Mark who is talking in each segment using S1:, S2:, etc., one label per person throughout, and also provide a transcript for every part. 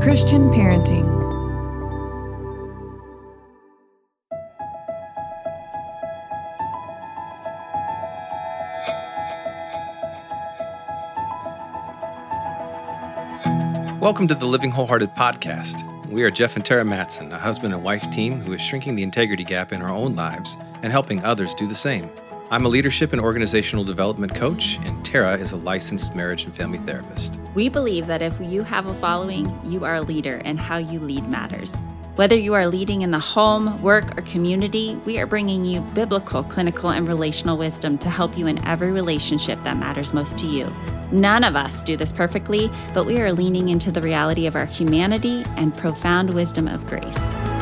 S1: Christian parenting.
S2: Welcome to the Living Wholehearted podcast. We are Jeff and Tara Matson, a husband and wife team who is shrinking the integrity gap in our own lives and helping others do the same. I'm a leadership and organizational development coach, and Tara is a licensed marriage and family therapist.
S3: We believe that if you have a following, you are a leader, and how you lead matters. Whether you are leading in the home, work, or community, we are bringing you biblical, clinical, and relational wisdom to help you in every relationship that matters most to you. None of us do this perfectly, but we are leaning into the reality of our humanity and profound wisdom of grace.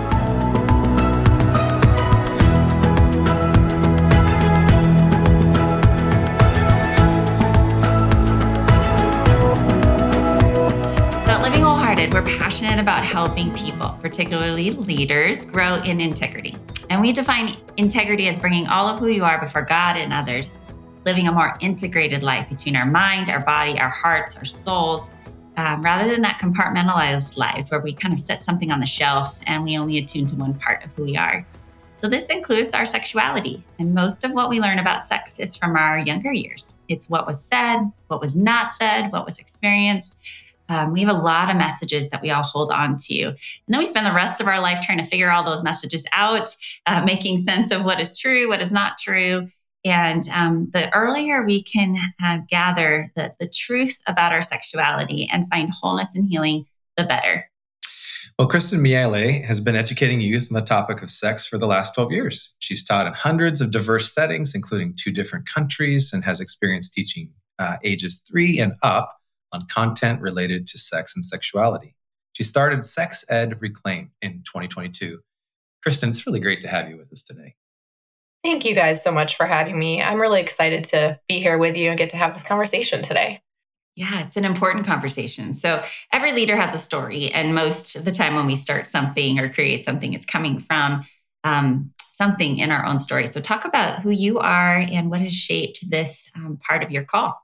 S3: We're passionate about helping people, particularly leaders, grow in integrity. And we define integrity as bringing all of who you are before God and others, living a more integrated life between our mind, our body, our hearts, our souls, rather than that compartmentalized lives where we kind of set something on the shelf and we only attune to one part of who we are. So this includes our sexuality. And most of what we learn about sex is from our younger years. It's what was said, what was not said, what was experienced. We have a lot of messages that we all hold on to. And then we spend the rest of our life trying to figure all those messages out, making sense of what is true, what is not true. And the earlier we can gather the truth about our sexuality and find wholeness and healing, the better.
S2: Well, Kristen Miele has been educating youth on the topic of sex for the last 12 years. She's taught in hundreds of diverse settings, including 2 different countries, and has experience teaching ages 3 and up on content related to sex and sexuality. She started Sex Ed Reclaim in 2022. Kristen, it's really great to have you with us today.
S4: Thank you guys so much for having me. I'm really excited to be here with you and get to have this conversation today.
S3: Yeah, it's an important conversation. So every leader has a story, and most of the time when we start something or create something, it's coming from something in our own story. So talk about who you are and what has shaped this part of your call.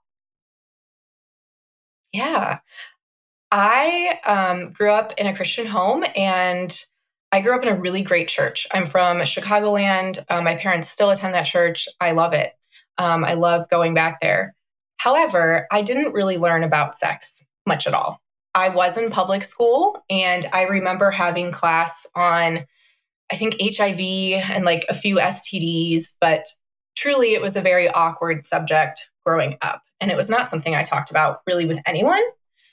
S4: Yeah, I grew up in a Christian home, and I grew up in a really great church. I'm from Chicagoland. My parents still attend that church. I love it. I love going back there. However, I didn't really learn about sex much at all. I was in public school, and I remember having class on, I think, HIV and like a few STDs, but truly it was a very awkward subject growing up. And it was not something I talked about really with anyone.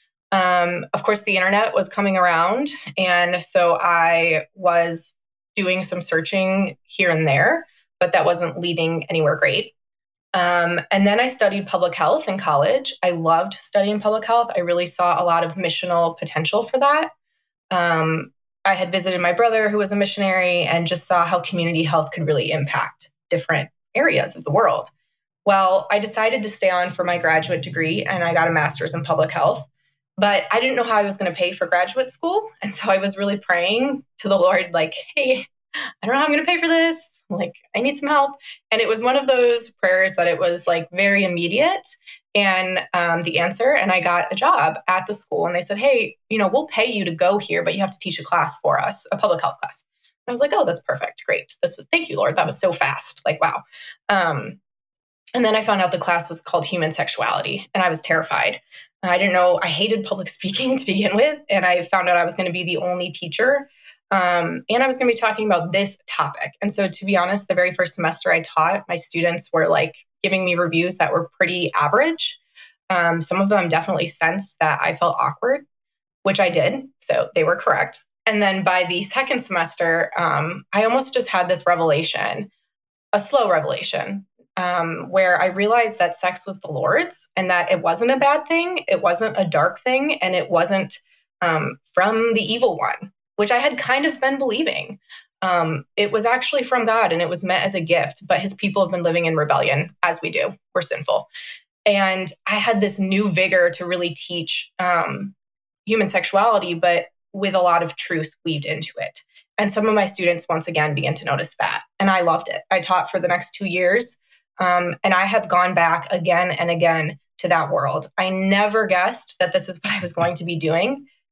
S4: Of course, the internet was coming around. And so I was doing some searching here and there, but that wasn't leading anywhere great. And then I studied public health in college. I loved studying public health. I really saw a lot of missional potential for that. I had visited my brother who was a missionary and just saw how community health could really impact different areas of the world. Well, I decided to stay on for my graduate degree, and I got a master's in public health, but I didn't know how I was going to pay for graduate school. And so I was really praying to the Lord, like, hey, I don't know how I'm going to pay for this. Like, I need some help. And it was one of those prayers that it was like very immediate and the answer. And I got a job at the school, and they said, hey, we'll pay you to go here, but you have to teach a class for us, a public health class. And I was like, oh, that's perfect. Great. Thank you, Lord. That was so fast. Like, wow. And then I found out the class was called Human Sexuality, and I was terrified. I didn't know, I hated public speaking to begin with, and I found out I was going to be the only teacher, and I was going to be talking about this topic. And so, to be honest, the very first semester I taught, my students were like giving me reviews that were pretty average. Some of them definitely sensed that I felt awkward, which I did, so they were correct. And then by the second semester, I almost just had this revelation, a slow revelation, where I realized that sex was the Lord's and that it wasn't a bad thing, it wasn't a dark thing, and it wasn't from the evil one, which I had kind of been believing. It was actually from God, and it was meant as a gift, but his people have been living in rebellion, as we do. We're sinful. And I had this new vigor to really teach human sexuality, but with a lot of truth weaved into it. And some of my students, once again, began to notice that. And I loved it. I taught for the next 2 years. And I have gone back again and again to that world. I never guessed that this is what I was going to be doing.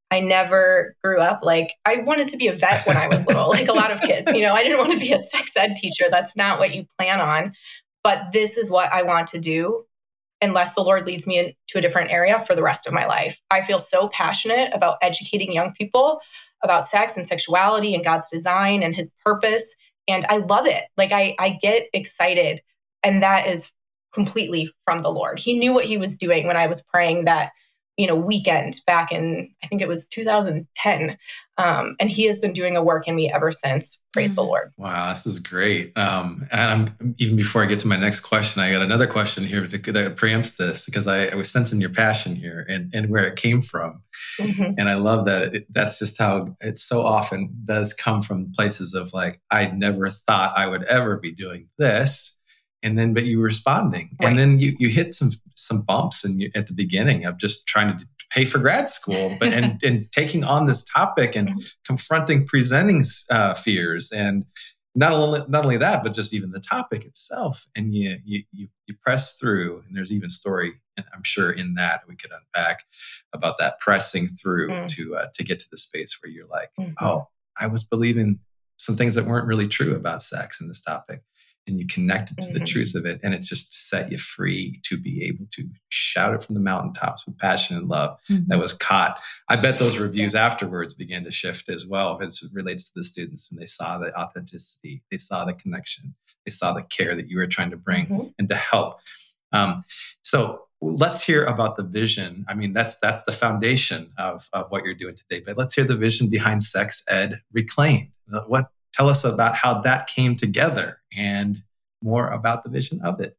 S4: I never grew up like, I wanted to be a vet when I was little, like a lot of kids. I didn't want to be a sex ed teacher. That's not what you plan on. But this is what I want to do unless the Lord leads me into a different area for the rest of my life. I feel so passionate about educating young people about sex and sexuality and God's design and his purpose. And I love it. Like I get excited. And that is completely from the Lord. He knew what he was doing when I was praying that, weekend back in, I think it was 2010. And he has been doing a work in me ever since. Praise the Lord.
S2: Wow, this is great. And even before I get to my next question, I got another question here that preempts this, because I was sensing your passion here and where it came from. Mm-hmm. And I love that that's just how it so often does come from places of like, I never thought I would ever be doing this. But you were responding. Right. And then you hit some bumps at the beginning of just trying to pay for grad school, but and taking on this topic and confronting presenting fears, and not only that, but just even the topic itself. And you press through. And there's even story, I'm sure, in that we could unpack about that pressing through to get to the space where you're like, oh, I was believing some things that weren't really true about sex in this topic. And you connected to the truth of it. And it's just set you free to be able to shout it from the mountaintops with passion and love that was caught. I bet those reviews afterwards began to shift as well as it relates to the students. And they saw the authenticity. They saw the connection. They saw the care that you were trying to bring and to help. So let's hear about the vision. I mean, that's the foundation of what you're doing today. But let's hear the vision behind Sex Ed Reclaimed. Tell us about how that came together and more about the vision of it.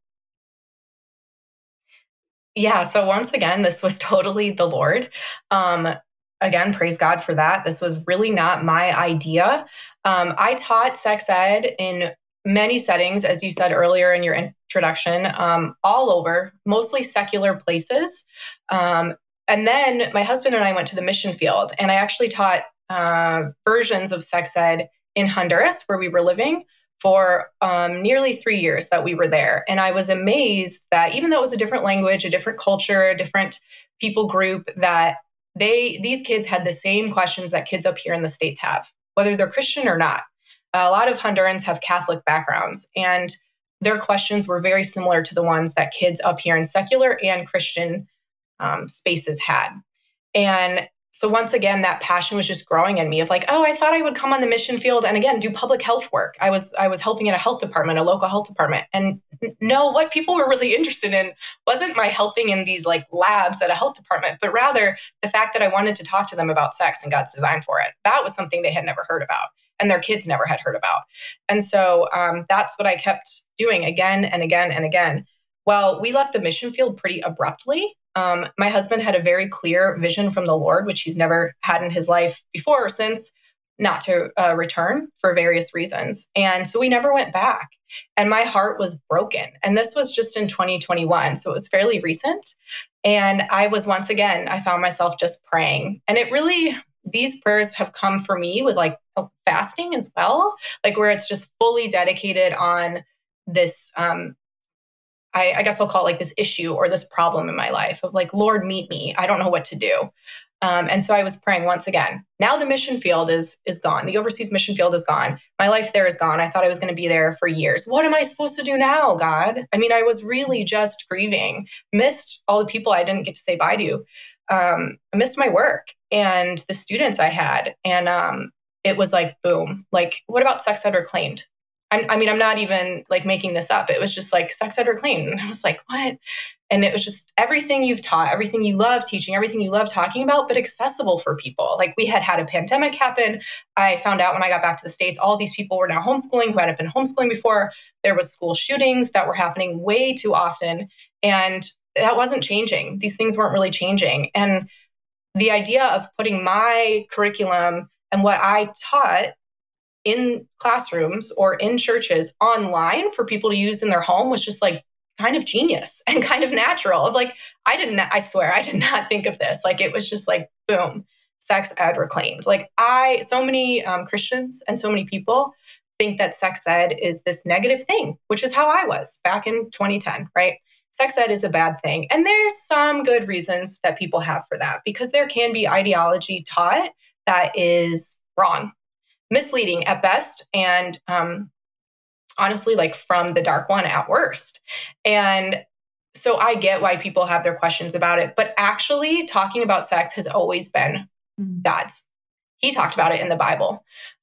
S4: Yeah. So once again, this was totally the Lord. Again, praise God for that. This was really not my idea. I taught sex ed in many settings, as you said earlier in your introduction, all over, mostly secular places. And then my husband and I went to the mission field, and I actually taught versions of sex ed in Honduras, where we were living for nearly 3 years that we were there. And I was amazed that even though it was a different language, a different culture, a different people group, that these kids had the same questions that kids up here in the States have, whether they're Christian or not. A lot of Hondurans have Catholic backgrounds, and their questions were very similar to the ones that kids up here in secular and Christian spaces had. And so once again, that passion was just growing in me of like, oh, I thought I would come on the mission field and again, do public health work. I was helping in a health department, a local health department. And no, what people were really interested in wasn't my helping in these like labs at a health department, but rather the fact that I wanted to talk to them about sex and God's design for it. That was something they had never heard about and their kids never had heard about. And so that's what I kept doing again and again and again. Well, we left the mission field pretty abruptly. My husband had a very clear vision from the Lord, which he's never had in his life before or since, not to return for various reasons. And so we never went back. And my heart was broken. And this was just in 2021. So it was fairly recent. And I was once again, I found myself just praying. And it really, these prayers have come for me with like fasting as well, like where it's just fully dedicated on this I guess I'll call it like this issue or this problem in my life of like, Lord, meet me. I don't know what to do. And so I was praying once again. Now the mission field is gone. The overseas mission field is gone. My life there is gone. I thought I was going to be there for years. What am I supposed to do now, God? I mean, I was really just grieving, missed all the people I didn't get to say bye to. I missed my work and the students I had. And it was like, boom, like, what about Sex Ed Reclaimed? I mean, I'm not even like making this up. It was just like Sex Ed Reclaimed. And I was like, what? And it was just everything you've taught, everything you love teaching, everything you love talking about, but accessible for people. Like we had a pandemic happen. I found out when I got back to the States, all these people were now homeschooling who hadn't been homeschooling before. There was school shootings that were happening way too often. And that wasn't changing. These things weren't really changing. And the idea of putting my curriculum and what I taught in classrooms or in churches online for people to use in their home was just like kind of genius and kind of natural of like, I swear, I did not think of this. Like, it was just like, boom, Sex Ed Reclaimed. Like so many Christians and so many people think that sex ed is this negative thing, which is how I was back in 2010, right? sex ed is a bad thing. And there's some good reasons that people have for that, because there can be ideology taught that is wrong, misleading at best, and honestly, like from the dark one at worst. And so I get why people have their questions about it, but actually talking about sex has always been God's. He talked about it in the Bible.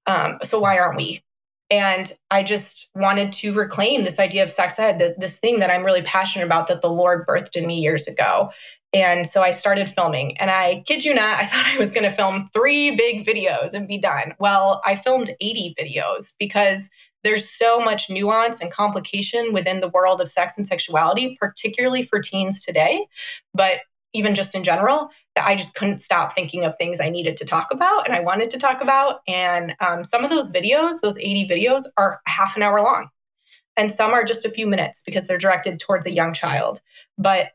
S4: So why aren't we? And I just wanted to reclaim this idea of sex ed, this thing that I'm really passionate about, that the Lord birthed in me years ago. And so I started filming, and I kid you not, I thought I was going to film 3 big videos and be done. Well, I filmed 80 videos because there's so much nuance and complication within the world of sex and sexuality, particularly for teens today, but even just in general, that I just couldn't stop thinking of things I needed to talk about and I wanted to talk about. And some of those videos, those 80 videos, are half an hour long. And some are just a few minutes because they're directed towards a young child. But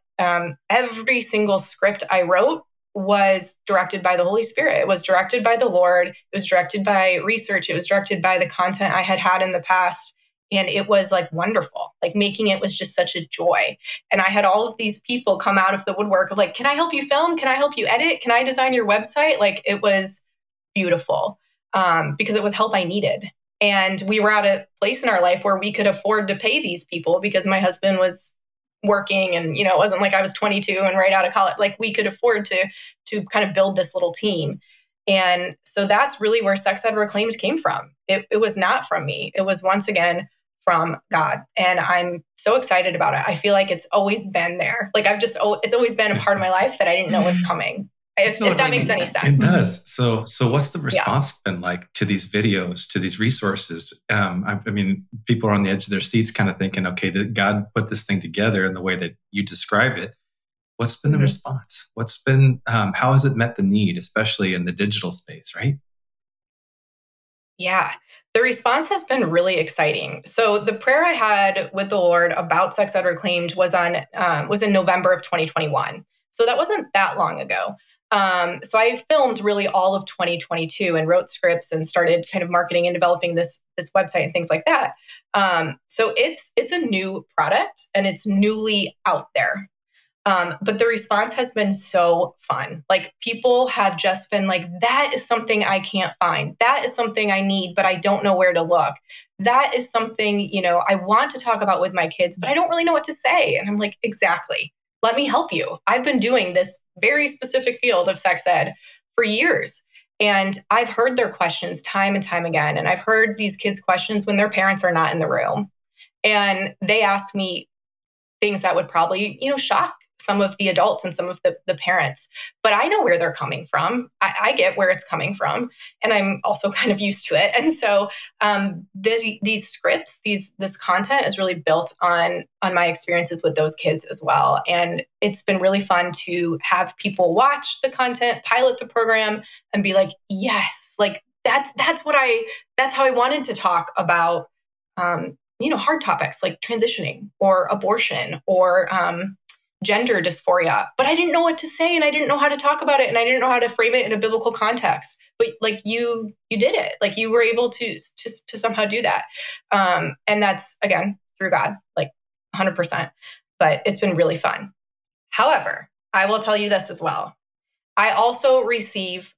S4: every single script I wrote was directed by the Holy Spirit. It was directed by the Lord. It was directed by research. It was directed by the content I had in the past. And it was like wonderful. Like making it was just such a joy. And I had all of these people come out of the woodwork of like, can I help you film? Can I help you edit? Can I design your website? Like it was beautiful because it was help I needed. And we were at a place in our life where we could afford to pay these people because my husband was working, and it wasn't like I was 22 and right out of college. Like we could afford to kind of build this little team. And so that's really where Sex Ed Reclaimed came from. It was not from me. It was once again from God. And I'm so excited about it. I feel like it's always been there. Like it's always been a part of my life that I didn't know was coming. If that makes any sense.
S2: It does. So what's the response been like to these videos, to these resources? I mean, people are on the edge of their seats kind of thinking, okay, did God put this thing together in the way that you describe it? What's been the response? What's been, how has it met the need, especially in the digital space, right?
S4: Yeah, the response has been really exciting. So the prayer I had with the Lord about Sex Ed Reclaimed was in November of 2021. So that wasn't that long ago. So I filmed really all of 2022 and wrote scripts and started kind of marketing and developing this website and things like that. So it's a new product and it's newly out there. But the response has been so fun. Like people have just been like, that is something I can't find. That is something I need, but I don't know where to look. That is something, I want to talk about with my kids, but I don't really know what to say. And I'm like, exactly. Let me help you. I've been doing this very specific field of sex ed for years. And I've heard their questions time and time again. And I've heard these kids' questions when their parents are not in the room. And they asked me things that would probably, shock some of the adults and some of the parents. But I know where they're coming from. I get where it's coming from. And I'm also kind of used to it. And so these scripts, this content is really built on my experiences with those kids as well. And it's been really fun to have people watch the content, pilot the program, and be like, yes, like that's how I wanted to talk about hard topics like transitioning or abortion or gender dysphoria, but I didn't know what to say and I didn't know how to talk about it and I didn't know how to frame it in a biblical context. But like you did it, like you were able to somehow do that. And that's again, through God, like 100%, but it's been really fun. However, I will tell you this as well. I also receive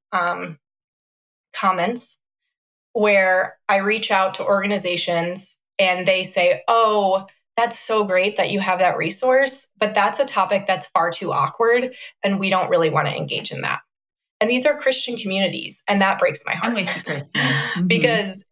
S4: comments where I reach out to organizations and they say, oh, that's so great that you have that resource, but that's a topic that's far too awkward and we don't really want to engage in that. And these are Christian communities, and that breaks my heart.
S3: I'm with you, Kristen. Mm-hmm.
S4: Because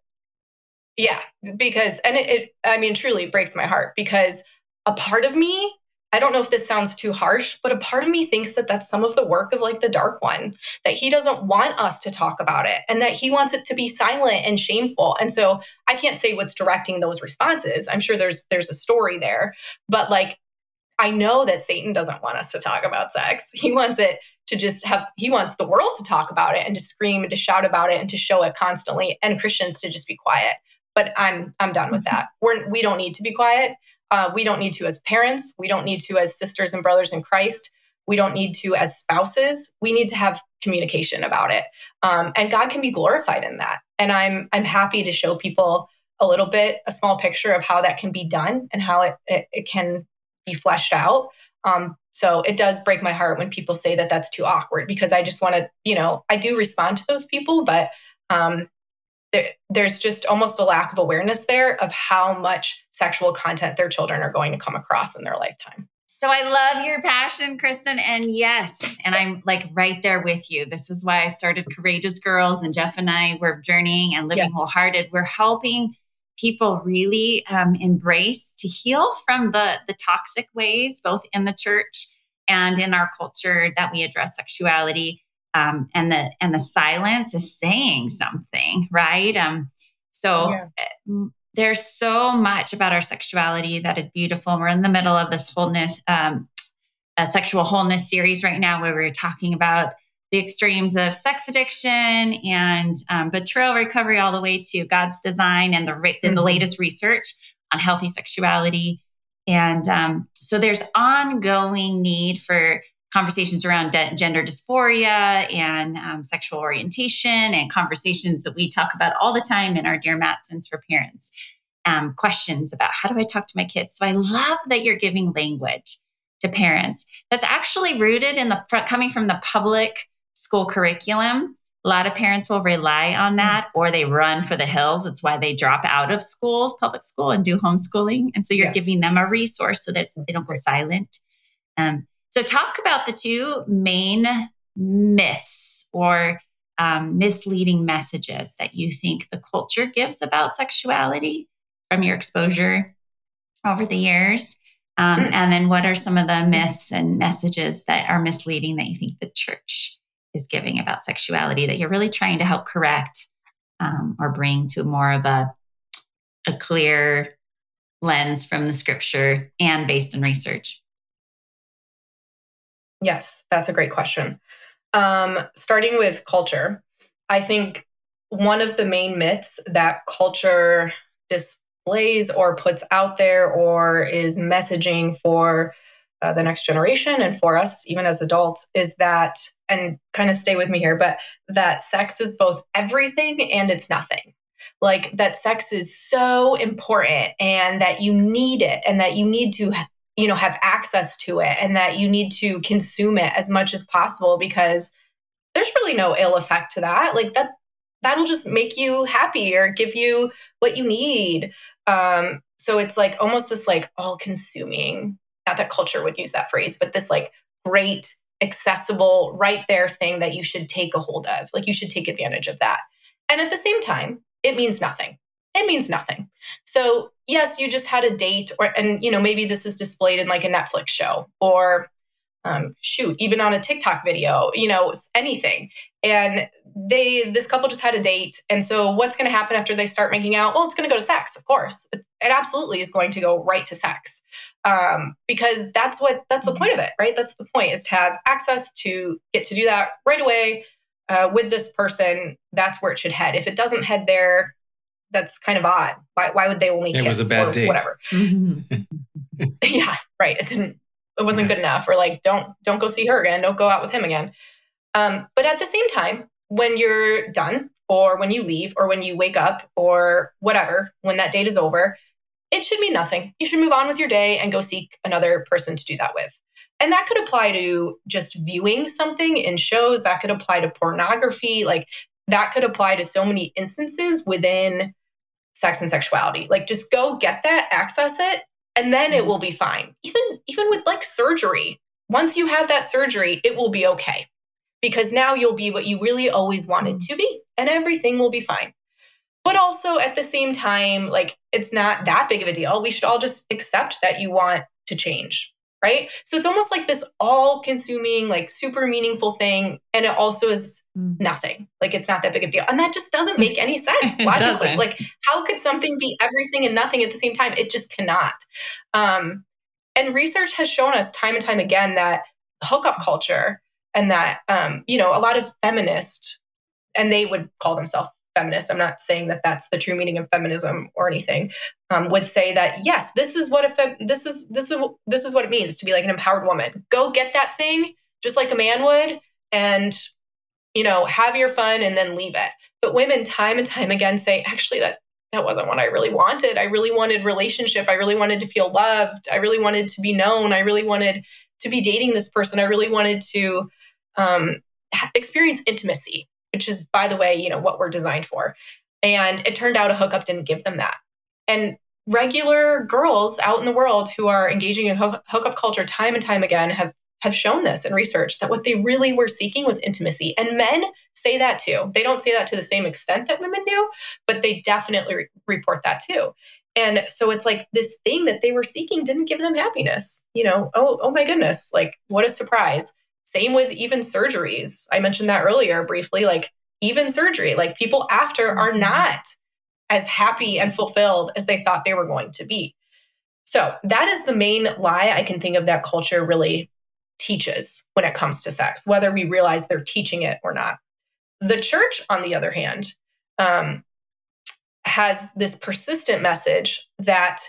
S4: it truly breaks my heart because a part of me, I don't know if this sounds too harsh, but a part of me thinks that that's some of the work of like the dark one, that he doesn't want us to talk about it and that he wants it to be silent and shameful. And so I can't say what's directing those responses. I'm sure there's a story there, but like, I know that Satan doesn't want us to talk about sex. He wants it to he wants the world to talk about it and to scream and to shout about it and to show it constantly, and Christians to just be quiet. But I'm done with that. We don't need to be quiet. We don't need to as parents. We don't need to as sisters and brothers in Christ. We don't need to as spouses. We need to have communication about it. And God can be glorified in that. And I'm happy to show people a small picture of how that can be done and how it can be fleshed out. So it does break my heart when people say that that's too awkward, because I just want to, I do respond to those people, but there's just almost a lack of awareness there of how much sexual content their children are going to come across in their lifetime.
S3: So I love your passion, Kristen. And yes, and I'm like right there with you. This is why I started Courageous Girls, and Jeff and I were journeying and living wholehearted. We're helping people really embrace to heal from the toxic ways, both in the church and in our culture, that we address sexuality. And the silence is saying something, right? There's so much about our sexuality that is beautiful. We're in the middle of this wholeness, a sexual wholeness series right now, where we're talking about the extremes of sex addiction and betrayal recovery, all the way to God's design and the latest research on healthy sexuality. And so there's ongoing need for conversations around gender dysphoria and sexual orientation, and conversations that we talk about all the time in our Dear Matsons for Parents. Questions about, how do I talk to my kids? So I love that you're giving language to parents that's actually rooted in coming from the public school curriculum. A lot of parents will rely on that, or they run for the hills. It's why they drop out of schools, public school, and do homeschooling. And so you're giving them a resource so that they don't go silent. So talk about the two main myths or misleading messages that you think the culture gives about sexuality from your exposure over the years. And then what are some of the myths and messages that are misleading that you think the church is giving about sexuality that you're really trying to help correct or bring to more of a clear lens from the scripture and based in research?
S4: Yes, that's a great question. Starting with culture, I think one of the main myths that culture displays or puts out there or is messaging for the next generation and for us, even as adults, is that, and kind of stay with me here, but that sex is both everything and it's nothing. Like that sex is so important and that you need it and that you need to have access to it and that you need to consume it as much as possible, because there's really no ill effect to that. Like that'll just make you happy or give you what you need. So it's like almost this like all consuming, not that culture would use that phrase, but this like great, accessible, right there thing that you should take a hold of. Like you should take advantage of that. And at the same time, it means nothing. It means nothing. So yes, you just had a date and maybe this is displayed in like a Netflix show or even on a TikTok video, anything. And this couple just had a date. And so what's going to happen after they start making out? Well, it's going to go to sex, of course. It absolutely is going to go right to sex. Because that's the point of it, right? That's the point, is to have access to get to do that right away with this person. That's where it should head. If it doesn't head there, that's kind of odd. Why would they only kiss?
S2: It was a bad date.
S4: Whatever. Yeah, right. It wasn't good enough. Or like, don't go see her again. Don't go out with him again. But at the same time, when you're done or when you leave or when you wake up or whatever, when that date is over, it should mean nothing. You should move on with your day and go seek another person to do that with. And that could apply to just viewing something in shows. That could apply to pornography. Like that could apply to so many instances within sex and sexuality. Like just go get that, access it, and then it will be fine. Even with like surgery, once you have that surgery, it will be okay. Because now you'll be what you really always wanted to be, and everything will be fine. But also at the same time, like it's not that big of a deal. We should all just accept that you want to change, right? So it's almost like this all-consuming, like super meaningful thing, and it also is nothing. Like it's not that big of a deal. And that just doesn't make any sense logically. Like how could something be everything and nothing at the same time? It just cannot. And research has shown us time and time again that hookup culture and that, a lot of feminists, and they would call themselves feminists, I'm not saying that that's the true meaning of feminism or anything, would say that, yes, this is what this is what it means to be like an empowered woman. Go get that thing just like a man would and, have your fun and then leave it. But women time and time again say, actually, that wasn't what I really wanted. I really wanted relationship. I really wanted to feel loved. I really wanted to be known. I really wanted to be dating this person. I really wanted to experience intimacy, which is, by the way, what we're designed for. And it turned out a hookup didn't give them that. And regular girls out in the world who are engaging in hookup culture time and time again have shown this in research, that what they really were seeking was intimacy. And men say that too. They don't say that to the same extent that women do, but they definitely report that too. And so it's like this thing that they were seeking didn't give them happiness. Oh my goodness, like what a surprise. Same with even surgeries. I mentioned that earlier briefly, like even surgery, like people after are not as happy and fulfilled as they thought they were going to be. So that is the main lie I can think of that culture really teaches when it comes to sex, whether we realize they're teaching it or not. The church, on the other hand, has this persistent message that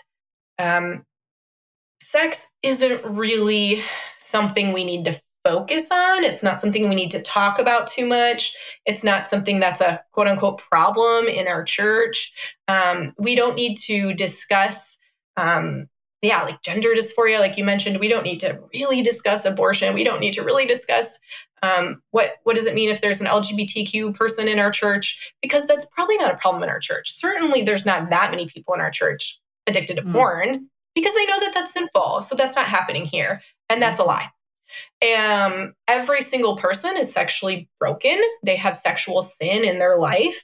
S4: sex isn't really something we need to focus on. It's not something we need to talk about too much. It's not something that's a quote unquote problem in our church. We don't need to discuss like gender dysphoria, like you mentioned. We don't need to really discuss abortion. We don't need to really discuss what does it mean if there's an LGBTQ person in our church, because that's probably not a problem in our church. Certainly there's not that many people in our church addicted to porn because they know that that's sinful. So that's not happening here. And that's a lie. Every single person is sexually broken. They have sexual sin in their life.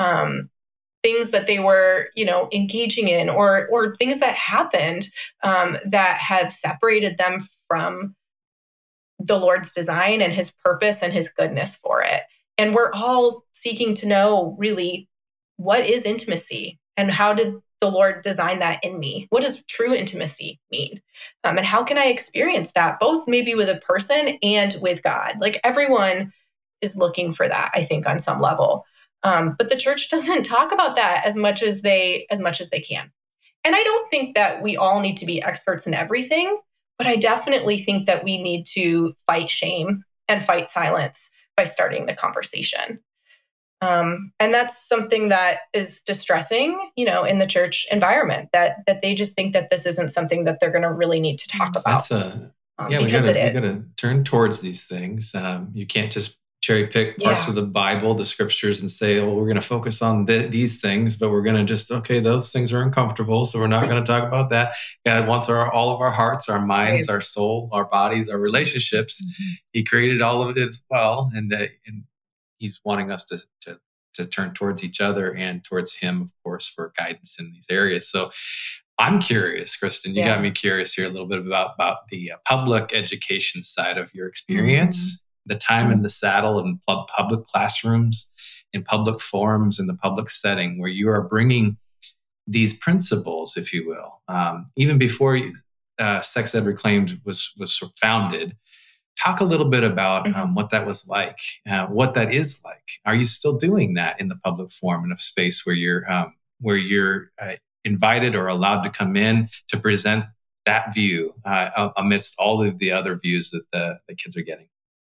S4: Things that they were, engaging in or things that happened that have separated them from the Lord's design and his purpose and his goodness for it. And we're all seeking to know really what is intimacy and how did the Lord design that in me? What does true intimacy mean? And how can I experience that both maybe with a person and with God? Like everyone is looking for that, I think, on some level. But the church doesn't talk about that as much as they can. And I don't think that we all need to be experts in everything, but I definitely think that we need to fight shame and fight silence by starting the conversation. And that's something that is distressing, in the church environment, that they just think that this isn't something that they're going to really need to talk about.
S2: We got to turn towards these things. You can't just cherry pick parts of the Bible, the scriptures, and say, we're going to focus on these things, but we're going to those things are uncomfortable, so we're not going to talk about that. God wants all of our hearts, our minds, our soul, our bodies, our relationships. Mm-hmm. He created all of it as well, and he's wanting us to turn towards each other and towards him, of course, for guidance in these areas. So I'm curious, Kristen, you got me curious here a little bit about the public education side of your experience, the time in the saddle in public classrooms, in public forums, in the public setting, where you are bringing these principles, if you will. Even before Sex Ed Reclaimed was founded, talk a little bit about what that was like, what that is like. Are you still doing that in the public forum, in a space where you're invited or allowed to come in to present that view amidst all of the other views that the kids are getting?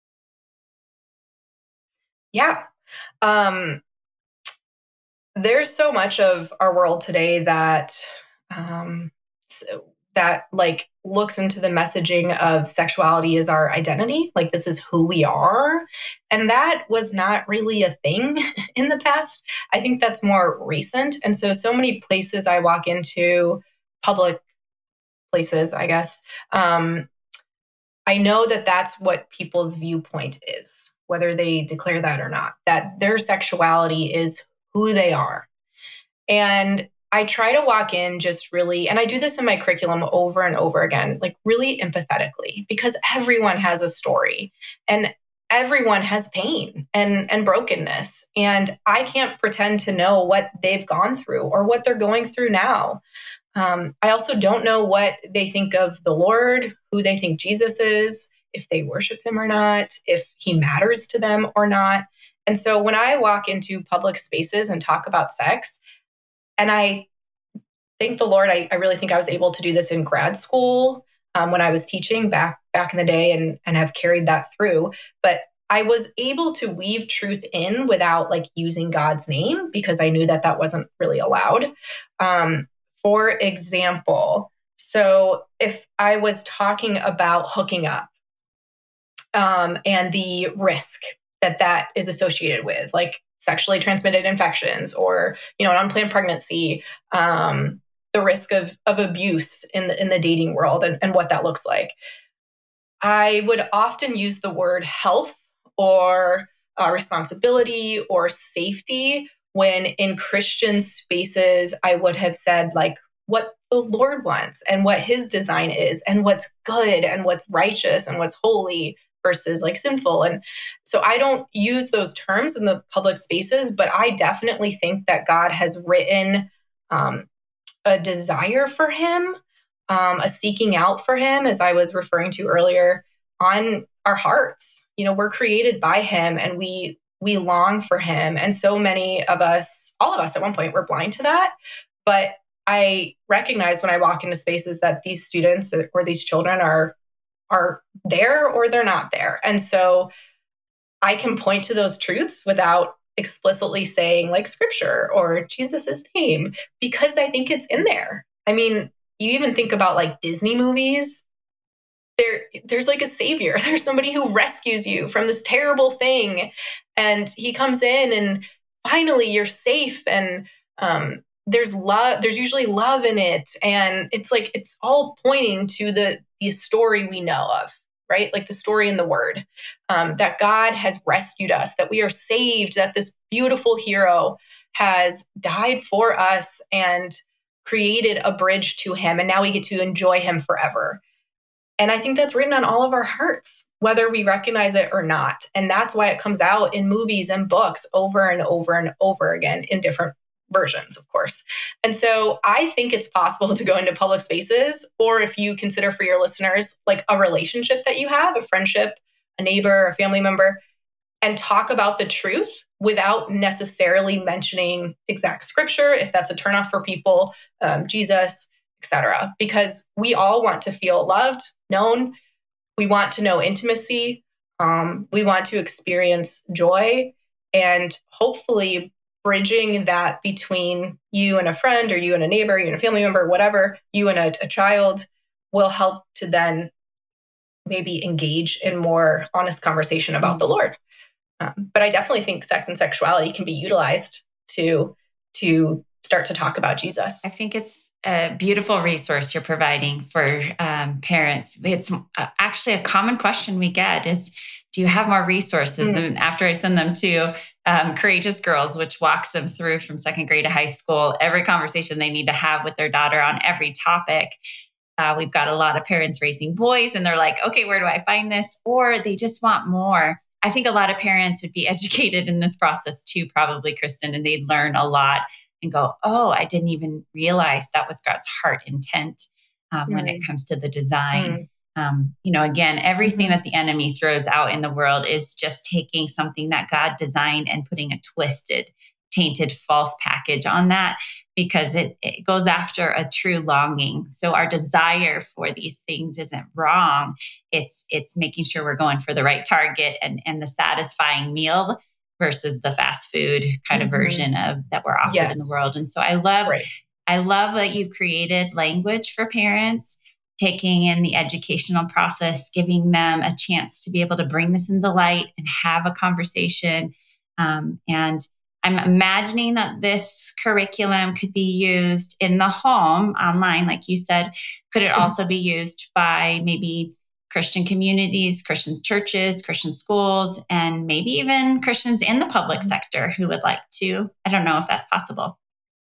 S4: Yeah. There's so much of our world today that looks into the messaging of sexuality as our identity. Like, this is who we are. And that was not really a thing in the past. I think that's more recent. And so many places I walk into, public places, I guess, I know that that's what people's viewpoint is, whether they declare that or not, that their sexuality is who they are. And I try to walk in just really, and I do this in my curriculum over and over again, like really empathetically, because everyone has a story and everyone has pain and brokenness. And I can't pretend to know what they've gone through or what they're going through now. I also don't know what they think of the Lord, who they think Jesus is, if they worship him or not, if he matters to them or not. And so when I walk into public spaces and talk about sex, and I thank the Lord, I really think I was able to do this in grad school when I was teaching back in the day and have carried that through. But I was able to weave truth in without like using God's name because I knew that that wasn't really allowed. For example, so if I was talking about hooking up and the risk that that is associated with, like sexually transmitted infections or, an unplanned pregnancy, the risk of abuse in the dating world and what that looks like, I would often use the word health or responsibility or safety when in Christian spaces, I would have said like what the Lord wants and what his design is and what's good and what's righteous and what's holy versus like sinful. And so I don't use those terms in the public spaces, but I definitely think that God has written a desire for him, a seeking out for him, as I was referring to earlier, on our hearts. We're created by him and we long for him. And so many of us, all of us at one point, were blind to that. But I recognize when I walk into spaces that these students or these children are there or they're not there. And so I can point to those truths without explicitly saying like scripture or Jesus's name, because I think it's in there. I mean, you even think about like Disney movies. There's like a savior. There's somebody who rescues you from this terrible thing. And he comes in and finally you're safe. And there's love. There's usually love in it. And it's like, it's all pointing to the story we know of, right? Like the story in the word, that God has rescued us, that we are saved, that this beautiful hero has died for us and created a bridge to him. And now we get to enjoy him forever. And I think that's written on all of our hearts, whether we recognize it or not. And that's why it comes out in movies and books over and over and over again in different versions, of course. And so I think it's possible to go into public spaces, or if you consider for your listeners, like a relationship that you have, a friendship, a neighbor, a family member, and talk about the truth without necessarily mentioning exact scripture, if that's a turnoff for people, Jesus, etc. Because we all want to feel loved, known. We want to know intimacy. We want to experience joy, and hopefully bridging that between you and a friend or you and a neighbor, you and a family member, whatever, you and a child will help to then maybe engage in more honest conversation about the Lord. But I definitely think sex and sexuality can be utilized to start to talk about Jesus.
S3: I think it's a beautiful resource you're providing for parents. It's actually a common question we get is, do you have more resources? Mm-hmm. And after I send them to Courageous Girls, which walks them through from second grade to high school, every conversation they need to have with their daughter on every topic. We've got a lot of parents raising boys and they're like, okay, where do I find this? Or they just want more. I think a lot of parents would be educated in this process too, probably, Kristen, and they'd learn a lot and go, oh, I didn't even realize that was God's heart intent when it comes to the design. Again, everything that the enemy throws out in the world is just taking something that God designed and putting a twisted, tainted, false package on that, because it goes after a true longing. So our desire for these things isn't wrong. It's making sure we're going for the right target and the satisfying meal versus the fast food kind of version of that we're offered in the world. And so I love that you've created language for parents, taking in the educational process, giving them a chance to be able to bring this into light and have a conversation. And I'm imagining that this curriculum could be used in the home, online, like you said. Could it also be used by maybe Christian communities, Christian churches, Christian schools, and maybe even Christians in the public sector who would like to? I don't know if that's possible.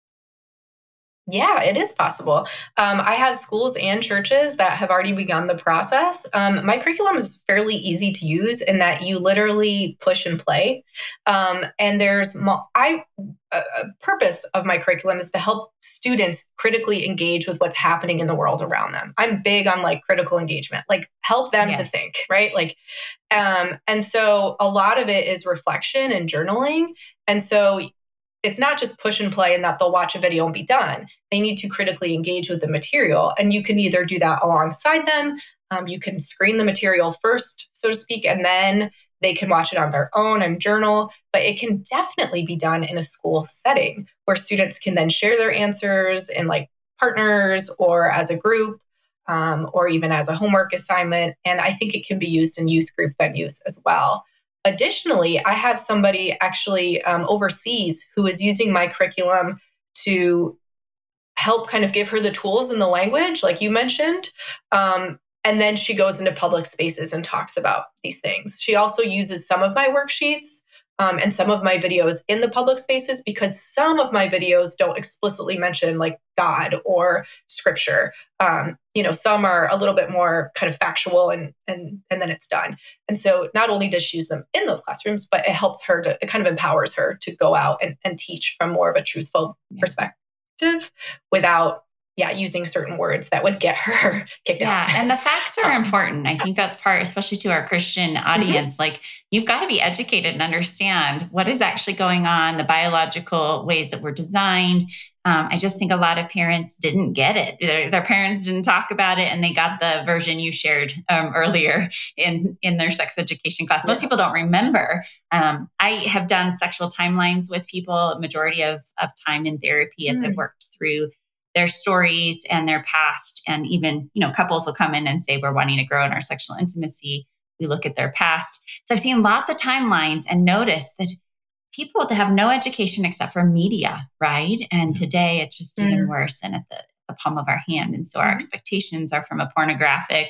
S4: Yeah, it is possible. I have schools and churches that have already begun the process. My curriculum is fairly easy to use in that you literally push and play. And there's a purpose of my curriculum is to help students critically engage with what's happening in the world around them. I'm big on like critical engagement, like help them to think, right? Like, and so a lot of it is reflection and journaling. And so it's not just push and play and that they'll watch a video and be done. They need to critically engage with the material. And you can either do that alongside them. You can screen the material first, so to speak, and then They can watch it on their own and journal, but it can definitely be done in a school setting where students can then share their answers in like partners or as a group, or even as a homework assignment. And I think it can be used in youth group venues as well. Additionally, I have somebody actually overseas who is using my curriculum to help kind of give her the tools and the language, like you mentioned. And then she goes into public spaces and talks about these things. She also uses some of my worksheets and some of my videos in the public spaces because some of my videos don't explicitly mention like God or scripture. Some are a little bit more kind of factual and then it's done. And so not only does she use them in those classrooms, but it helps her it kind of empowers her to go out and teach from more of a truthful perspective without using certain words that would get her kicked out.
S3: Yeah, and the facts are important. I think that's part, especially to our Christian audience. Like, you've got to be educated and understand what is actually going on, the biological ways that we're designed. I just think a lot of parents didn't get it. Their parents didn't talk about it, and they got the version you shared earlier in their sex education class. Most people don't remember. I have done sexual timelines with people, majority of time in therapy as I've worked through their stories and their past. And even, couples will come in and say, we're wanting to grow in our sexual intimacy. We look at their past. So I've seen lots of timelines and noticed that people that have no education except for media, right? And today it's just even worse and at the palm of our hand. And so our expectations are from a pornographic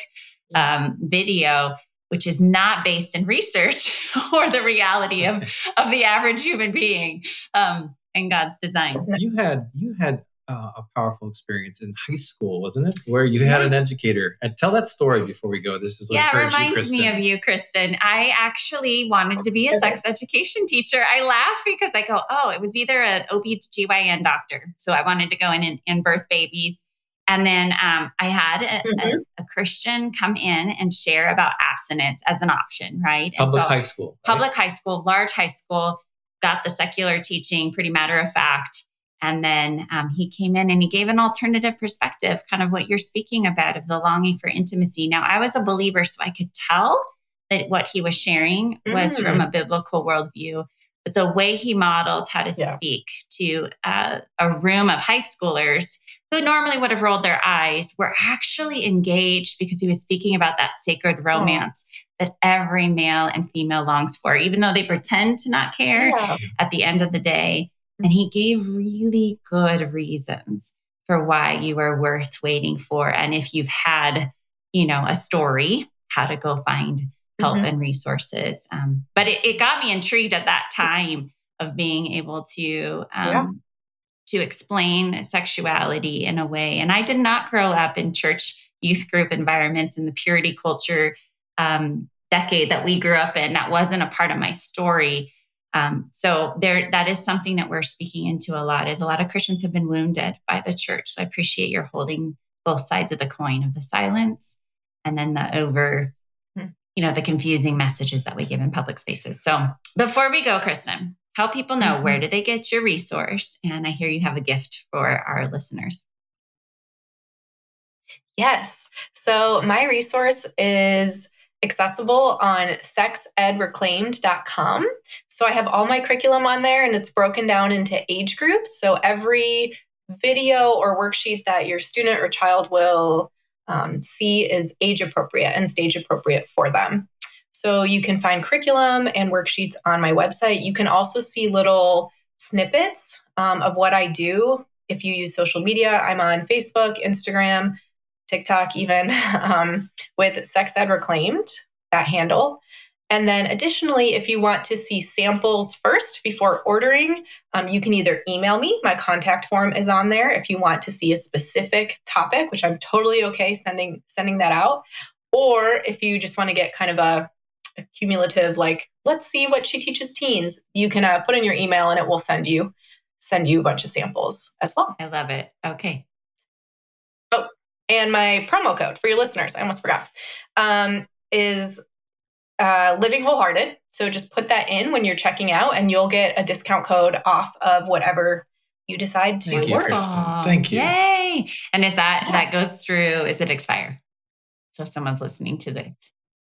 S3: video, which is not based in research or the reality of the average human being and God's design.
S2: You had a powerful experience in high school, wasn't it? Where you had an educator. And tell that story before we go. This is
S3: it reminds me of you, Kristen. I actually wanted to be a sex education teacher. I laugh because I go, it was either an OB/GYN doctor. So I wanted to go in and birth babies. And then I had a Christian come in and share about abstinence as an option, right?
S2: Public high school. Right?
S3: Public high school, large high school, got the secular teaching, pretty matter of fact. And then he came in and he gave an alternative perspective, kind of what you're speaking about of the longing for intimacy. Now, I was a believer, so I could tell that what he was sharing was from a biblical worldview. But the way he modeled how to speak to a room of high schoolers who normally would have rolled their eyes were actually engaged because he was speaking about that sacred romance that every male and female longs for, even though they pretend to not care at the end of the day. And he gave really good reasons for why you are worth waiting for. And if you've had, a story, how to go find help and resources. But it got me intrigued at that time of being able to explain sexuality in a way. And I did not grow up in church youth group environments in the purity culture decade that we grew up in. That wasn't a part of my story. So that is something that we're speaking into a lot, is a lot of Christians have been wounded by the church. So I appreciate your holding both sides of the coin of the silence and then the the confusing messages that we give in public spaces. So before we go, Kristen, help people know where do they get your resource? And I hear you have a gift for our listeners.
S4: Yes. So my resource is accessible on sexedreclaimed.com. So I have all my curriculum on there and it's broken down into age groups. So every video or worksheet that your student or child will see is age appropriate and stage appropriate for them. So you can find curriculum and worksheets on my website. You can also see little snippets of what I do. If you use social media, I'm on Facebook, Instagram, TikTok even, with Sex Ed Reclaimed, that handle. And then additionally, if you want to see samples first before ordering, you can either email me. My contact form is on there if you want to see a specific topic, which I'm totally okay sending that out. Or if you just want to get kind of a cumulative, like, let's see what she teaches teens, you can put in your email and it will send you a bunch of samples as well.
S3: I love it. Okay.
S4: Oh, and my promo code for your listeners, I almost forgot, is Living Wholehearted. So just put that in when you're checking out and you'll get a discount code off of whatever you decide to order.
S2: Thank you.
S3: Yay. And is that goes through, is it expire? So if someone's listening to this.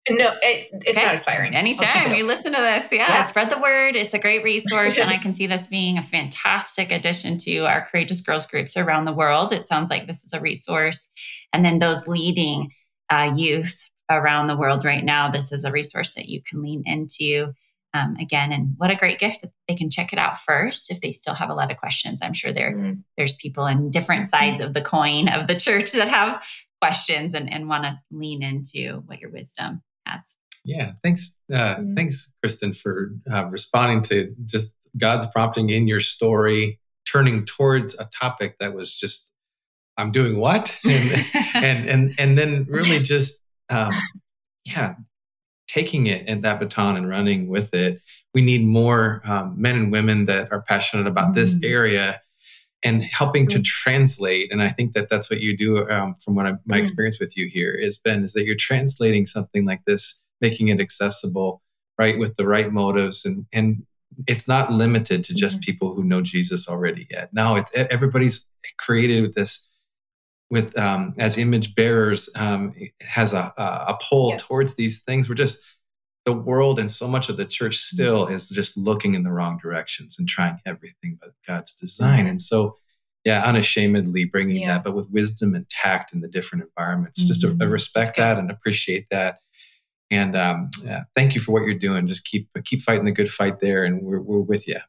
S4: No, it's not expiring.
S3: Anytime you listen to this, spread the word. It's a great resource. And I can see this being a fantastic addition to our Courageous Girls groups around the world. It sounds like this is a resource. And then those leading youth around the world right now, this is a resource that you can lean into again. And what a great gift that they can check it out first if they still have a lot of questions. I'm sure there's people in different sides of the coin of the church that have questions and want to lean into what your wisdom has.
S2: Yeah. Thanks. Thanks, Kristen, for responding to just God's prompting in your story, turning towards a topic that was just, I'm doing what? And then really just, taking it and that baton and running with it. We need more men and women that are passionate about this area and helping to translate. And I think that that's what you do from what my experience with you here is that you're translating something like this, making it accessible, right, with the right motives. And it's not limited to just people who know Jesus already yet. No, it's everybody's created with this, with as image bearers, has a pull towards these things. We're just, the world and so much of the church still is just looking in the wrong directions and trying everything but God's design. And so, unashamedly bringing that, but with wisdom and tact in the different environments. Just to respect that and appreciate that. And thank you for what you're doing. Just keep fighting the good fight there, and we're with you.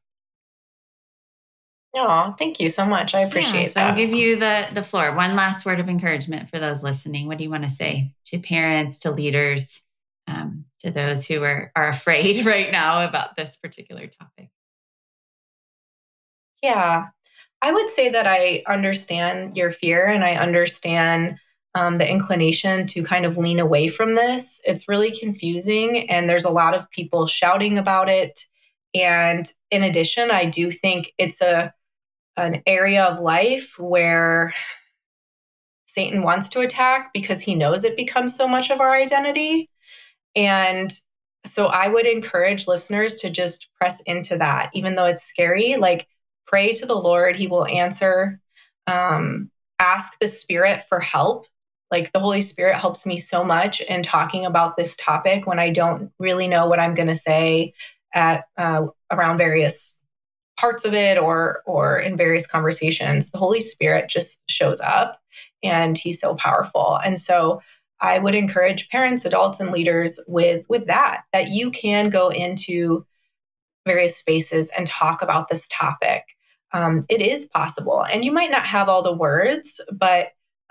S4: Oh, thank you so much. I appreciate that.
S3: I'll give you the floor. One last word of encouragement for those listening. What do you want to say to parents, to leaders, to those who are afraid right now about this particular topic?
S4: Yeah, I would say that I understand your fear and I understand the inclination to kind of lean away from this. It's really confusing and there's a lot of people shouting about it. And in addition, I do think it's an area of life where Satan wants to attack because he knows it becomes so much of our identity. And so I would encourage listeners to just press into that, even though it's scary. Like, pray to the Lord, he will answer. Ask the Spirit for help. Like, the Holy Spirit helps me so much in talking about this topic when I don't really know what I'm going to say at around various parts of it or in various conversations. The Holy Spirit just shows up and he's so powerful. And so I would encourage parents, adults, and leaders with that you can go into various spaces and talk about this topic. It is possible. And you might not have all the words, but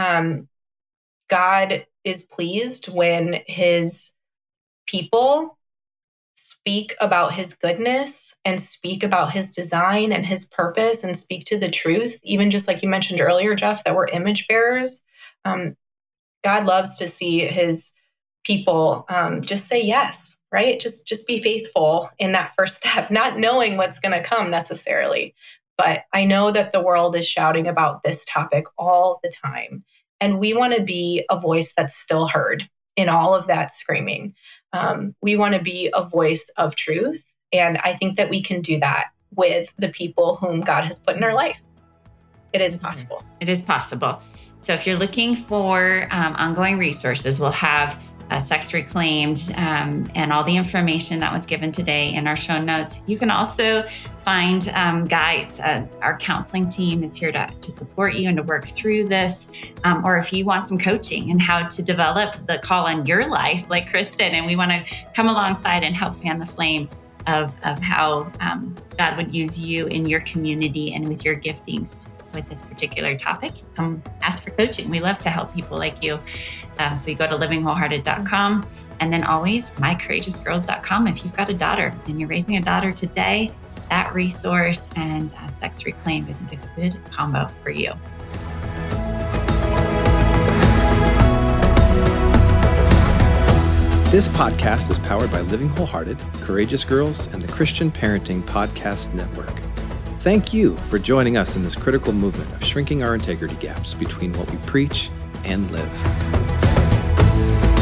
S4: God is pleased when his people speak about his goodness and speak about his design and his purpose and speak to the truth. Even just like you mentioned earlier, Jeff, that we're image bearers. God loves to see his people just say yes, right? Just be faithful in that first step, not knowing what's going to come necessarily. But I know that the world is shouting about this topic all the time. And we want to be a voice that's still heard in all of that screaming. We want to be a voice of truth. And I think that we can do that with the people whom God has put in our life. It is possible.
S3: It is possible. So if you're looking for ongoing resources, we'll have Sex Reclaimed and all the information that was given today in our show notes. You can also find guides. Our counseling team is here to support you and to work through this. Or if you want some coaching and how to develop the call on your life, like Kristen, and we want to come alongside and help fan the flame of how God would use you in your community and with your giftings with this particular topic, come ask for coaching. We love to help people like you. So you go to livingwholehearted.com and then always mycourageousgirls.com. If you've got a daughter and you're raising a daughter today, that resource and Sex Reclaimed, I think, is a good combo for you.
S2: This podcast is powered by Living Wholehearted, Courageous Girls, and the Christian Parenting Podcast Network. Thank you for joining us in this critical movement of shrinking our integrity gaps between what we preach and live.